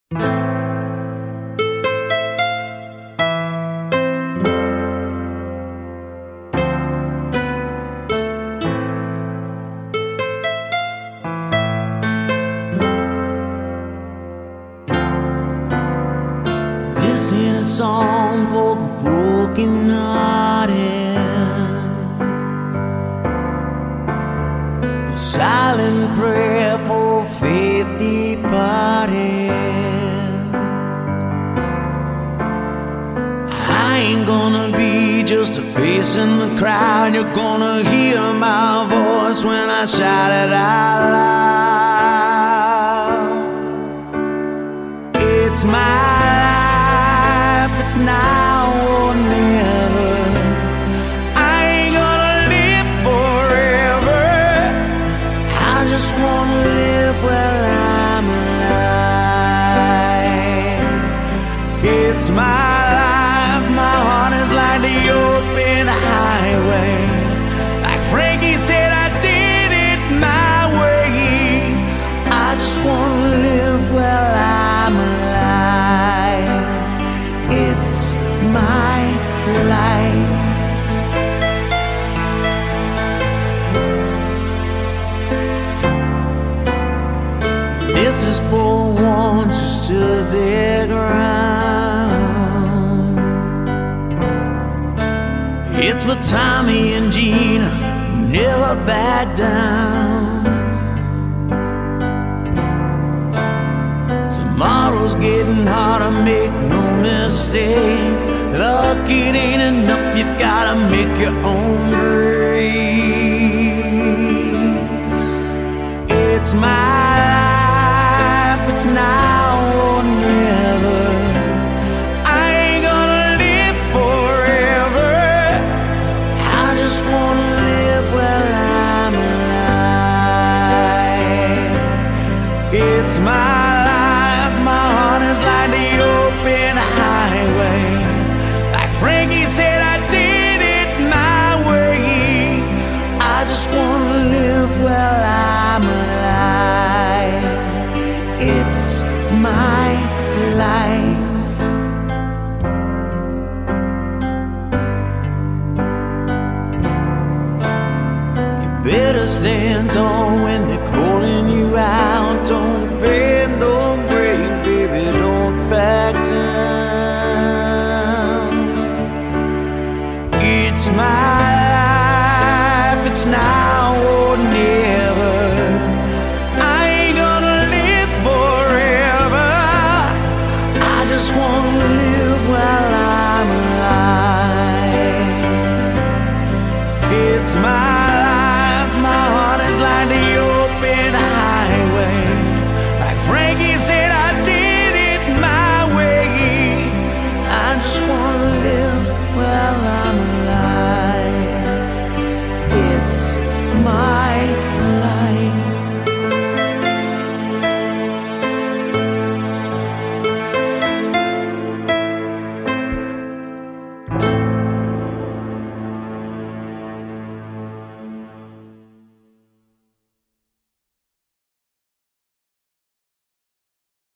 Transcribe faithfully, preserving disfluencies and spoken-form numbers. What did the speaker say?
This ain't a song for the broken hearted, a silent prayer for faith departed. I ain't gonna be just a face in the crowd. You're gonna hear my voice when I shout it out loud. It's my life, it's now or never. I ain't gonna live forever. I just wanna live while I'm alive. It's my life, my heart is like the open highway. Like Frankie said, I did it my way. I just wanna live while I'm alive. It's my life. This is for ones who stood their ground. It's for Tommy and Gina who never back down. Tomorrow's getting harder, make no mistake. Luck, it ain't enough, you've gotta make your own grace. It's my life, it's now or never. I ain't gonna live forever. I just wanna live while I'm alive. It's my life, my heart is like the open highway. Like Frankie said, I did it my way. I just wanna live while I'm alive. It's my